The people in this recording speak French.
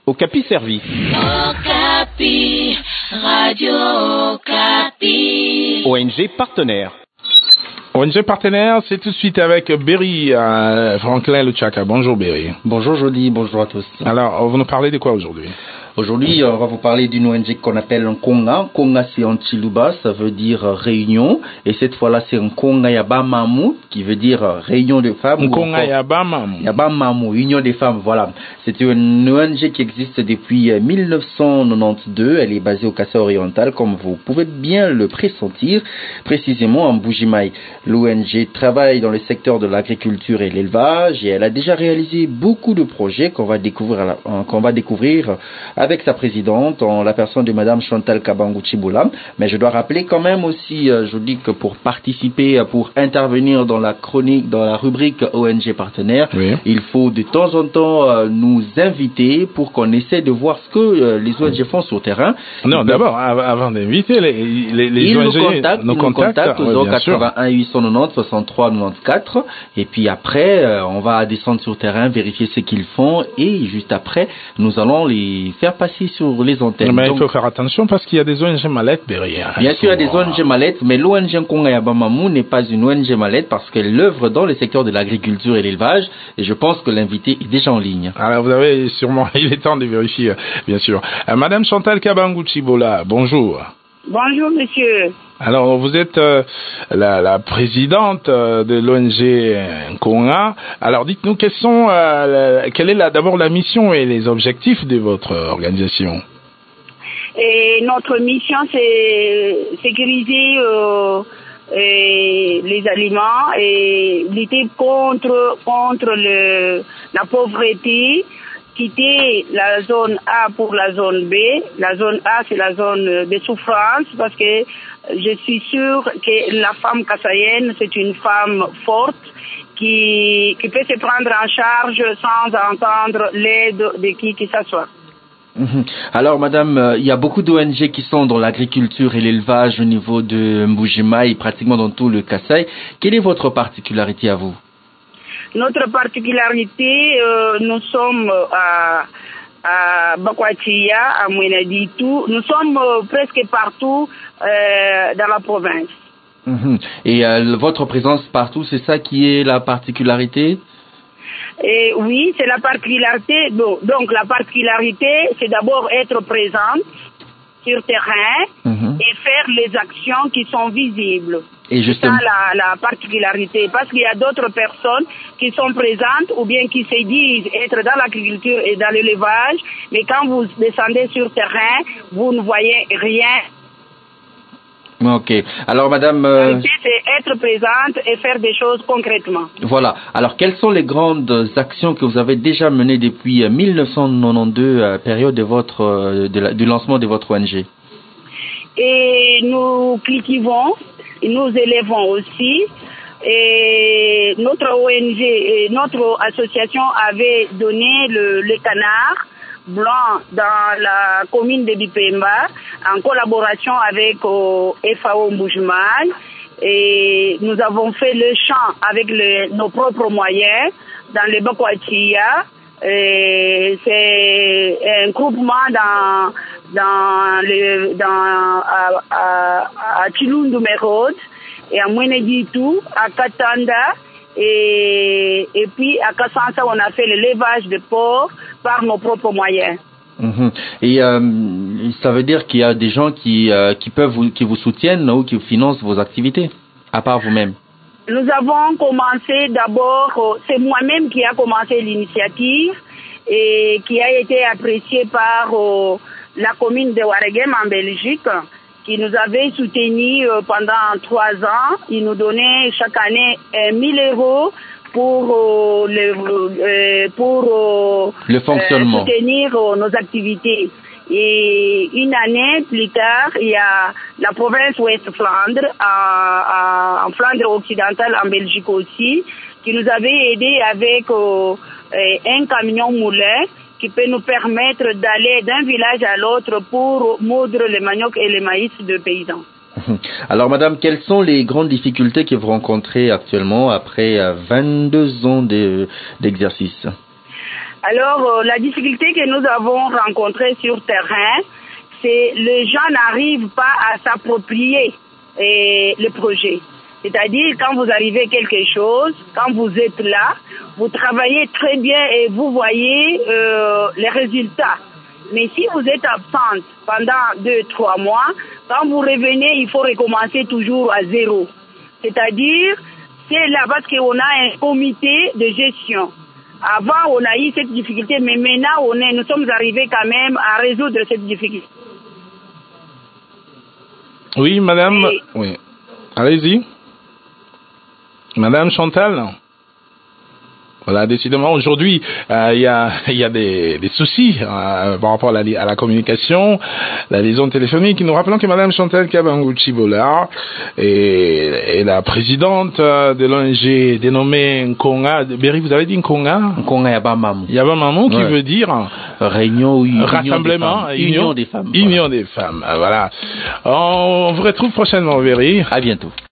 Okapi Service. Okapi, Radio Okapi. ONG partenaire. ONG partenaire, c'est tout de suite avec Berry, Franklin Luchaka. Bonjour Berry. Bonjour Jody, bonjour à tous. Alors, vous nous parlez de quoi aujourd'hui? Aujourd'hui, on va vous parler d'une ONG qu'on appelle un Konga. Konga, c'est en Chiluba, ça veut dire réunion. Et cette fois-là, c'est un Konga Yabamamu, qui veut dire réunion de femmes. Konga Yabamamu. Yabamamu, union des femmes, voilà. C'est une ONG qui existe depuis 1992. Elle est basée au Kassai oriental, comme vous pouvez bien le pressentir, précisément en Bujimaï. L'ONG travaille dans le secteur de l'agriculture et l'élevage et elle a déjà réalisé beaucoup de projets qu'on va découvrir avec sa présidente, en la personne de Madame Chantal Kabangu-Chiboula. Mais je dois rappeler quand même aussi, je dis que pour participer, pour intervenir dans la chronique, dans la rubrique ONG partenaire, oui, il faut de temps en temps nous inviter pour qu'on essaie de voir ce que les ONG font sur le terrain. Non, d'abord, avant d'inviter, les ONG nous contactent au 81 890 63 94 et puis après, on va descendre sur le terrain, vérifier ce qu'ils font et juste après, nous allons les faire passer sur les antennes. Mais donc, il faut faire attention parce qu'il y a des ONG mallettes derrière. Bien sûr, il y a des ONG mallettes, mais l'ONG Konga Yabamamu n'est pas une ONG mallette parce qu'elle œuvre dans le secteur de l'agriculture et l'élevage et je pense que l'invité est déjà en ligne. Alors, vous avez sûrement, il est temps de vérifier, bien sûr. Madame Chantal Kabangu-Chiboula, bonjour. Bonjour, monsieur. Alors, vous êtes la présidente de l'ONG Konga. Alors, dites-nous quelle est d'abord la mission et les objectifs de votre organisation? Et notre mission, c'est sécuriser les aliments et lutter contre la pauvreté, quitter la zone A pour la zone B. La zone A, c'est la zone de souffrance parce que je suis sûre que la femme kassaïenne, c'est une femme forte qui peut se prendre en charge sans entendre l'aide de qui que ce soit. Alors, madame, il y a beaucoup d'ONG qui sont dans l'agriculture et l'élevage au niveau de Mbujimaï, pratiquement dans tout le Kassai. Quelle est votre particularité à vous? Notre particularité, nous sommes à Bakwatia, à Mwenaditou. Nous sommes presque partout dans la province. Et votre présence partout, c'est ça qui est la particularité? Et oui, c'est la particularité. Donc la particularité, c'est d'abord être présente sur terrain et faire les actions qui sont visibles. Et justement, c'est ça la particularité, parce qu'il y a d'autres personnes qui sont présentes ou bien qui se disent être dans l'agriculture et dans l'élevage, mais quand vous descendez sur terrain, vous ne voyez rien. Ok. Alors, madame... c'est être présente et faire des choses concrètement. Voilà. Alors, quelles sont les grandes actions que vous avez déjà menées depuis 1992, période de du lancement de votre ONG? Et nous cultivons, nous élevons aussi. Et notre ONG, notre association avait donné le canard blanc dans la commune de Bipemba en collaboration avec FAO Mbujimaï et nous avons fait le champ avec nos propres moyens dans le Bakwatia. C'est un groupement à Chilundu Merod et à Mweneditou, à Katanda et puis à Kassansa on a fait l'élevage de porc par nos propres moyens. Et ça veut dire qu'il y a des gens qui vous soutiennent ou qui financent vos activités, à part vous-même? Nous avons commencé d'abord, c'est moi-même qui a commencé l'initiative et qui a été appréciée par la commune de Waregem en Belgique, qui nous avait soutenus pendant 3 ans. Ils nous donnaient chaque année 1000 € pour le fonctionnement, soutenir nos activités. Et une année plus tard, il y a la province Ouest-Flandre, en Flandre occidentale, en Belgique aussi, qui nous avait aidé avec un camion moulin qui peut nous permettre d'aller d'un village à l'autre pour moudre le manioc et le maïs de paysans. Alors, madame, quelles sont les grandes difficultés que vous rencontrez actuellement après 22 ans d'exercice? Alors, la difficulté que nous avons rencontrée sur terrain, c'est les gens n'arrivent pas à s'approprier le projet. C'est-à-dire, quand vous arrivez quelque chose, quand vous êtes là, vous travaillez très bien et vous voyez les résultats. Mais si vous êtes absente pendant 2-3 mois, quand vous revenez, il faut recommencer toujours à zéro. C'est-à-dire, c'est là parce qu'on a un comité de gestion. Avant, on a eu cette difficulté, mais maintenant, nous sommes arrivés quand même à résoudre cette difficulté. Oui, madame. Oui. Allez-y. Madame Chantal. Voilà, décidément, aujourd'hui, il y a des soucis par rapport à la communication, la liaison téléphonique. Nous rappelons que Madame Chantal Kabangu-Chibola est la présidente de l'ONG dénommée Nkonga. Berry, vous avez dit Nkonga? Nkonga Yabamamou. Yabamamou, qui veut dire réunion, rassemblement, union des femmes. Union des femmes. Voilà. On vous retrouve prochainement, Berry. À bientôt.